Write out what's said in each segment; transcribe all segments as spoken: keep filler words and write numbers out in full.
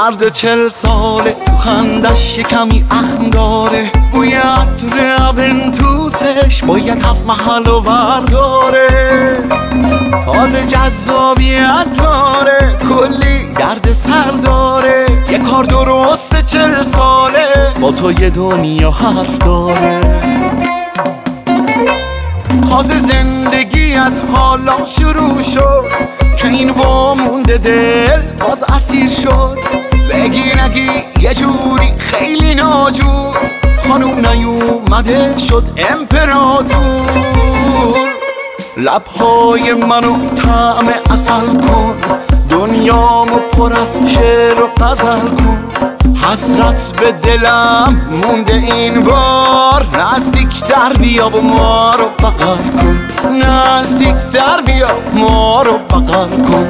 مرد چل ساله تو خندش یه کمی اخم داره، بوی عطر اونتوسش باید هفت محل و ورداره، تازه جذابیت داره، کلی درد سر داره، یه کار درست چل ساله با تو یه دنیا حرف داره. تازه زندگی از حالا شروع شد که این وامونده دل باز اسیر شد، بگی نگی یه جوری خیلی ناجور، خانوم نیومده شد امپراتور. لبهای منو طعم عسل کن، دنیامو پر از شعر و غزل کن، حسرت به دلم مونده این بار، نزدیک در بیا و ما رو بغل کن، نزدیک در بیا ما رو بغل کن.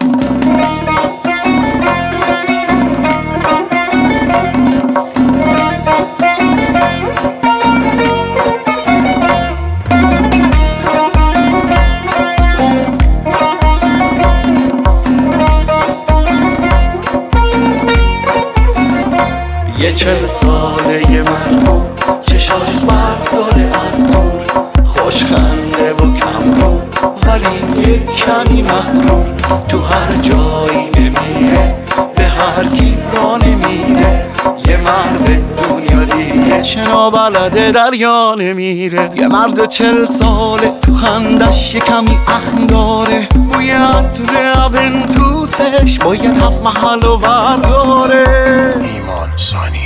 یه چل ساله یه مردم، چشاش برف داره از دور، خوشخنده و کم رو ولی یه کمی مغرور، تو هر جایی نمیره به هر کی را نمیره، یه مرد دنیا دیگه شنا بلده دریا نمیره. یه مرد چل ساله تو خندش یه کمی اخم داره، بوی عطر اونتوسش باید هفت محل و ورداره. ایمان ثانی